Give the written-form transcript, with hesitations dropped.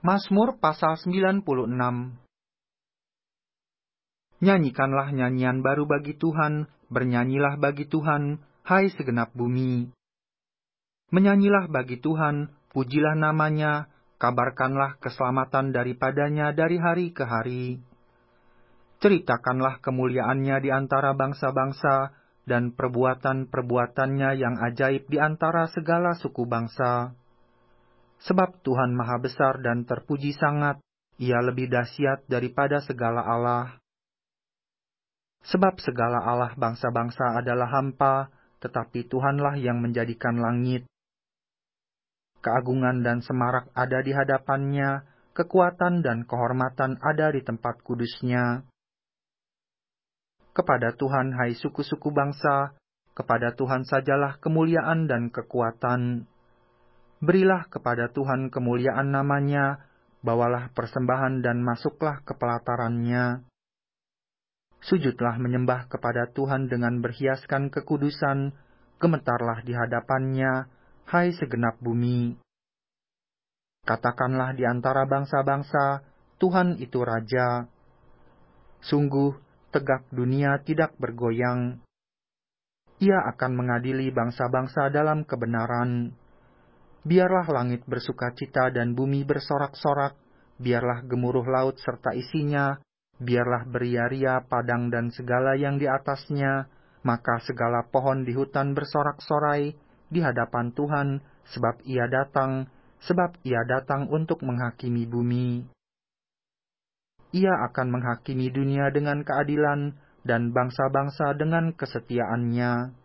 Mazmur pasal 96. Nyanyikanlah nyanyian baru bagi Tuhan, bernyanyilah bagi Tuhan, hai segenap bumi. Menyanyilah bagi Tuhan, pujilah namanya, kabarkanlah keselamatan daripadanya dari hari ke hari. Ceritakanlah kemuliaannya di antara bangsa-bangsa, dan perbuatan-perbuatannya yang ajaib di antara segala suku bangsa. Sebab Tuhan maha besar dan terpuji sangat, Ia lebih dahsyat daripada segala Allah. Sebab segala Allah bangsa-bangsa adalah hampa, tetapi Tuhanlah yang menjadikan langit. Keagungan dan semarak ada di hadapannya, kekuatan dan kehormatan ada di tempat kudusnya. Kepada Tuhan, hai suku-suku bangsa, kepada Tuhan sajalah kemuliaan dan kekuatan. Berilah kepada Tuhan kemuliaan namanya, bawalah persembahan dan masuklah ke pelatarannya. Sujudlah menyembah kepada Tuhan dengan berhiaskan kekudusan, gemetarlah di hadapannya, hai segenap bumi. Katakanlah di antara bangsa-bangsa, Tuhan itu Raja. Sungguh, tegak dunia tidak bergoyang. Ia akan mengadili bangsa-bangsa dalam kebenaran. Biarlah langit bersukacita dan bumi bersorak-sorak, biarlah gemuruh laut serta isinya, biarlah beria-ria padang dan segala yang di atasnya, maka segala pohon di hutan bersorak-sorai di hadapan Tuhan, sebab Ia datang untuk menghakimi bumi. Ia akan menghakimi dunia dengan keadilan dan bangsa-bangsa dengan kesetiaannya.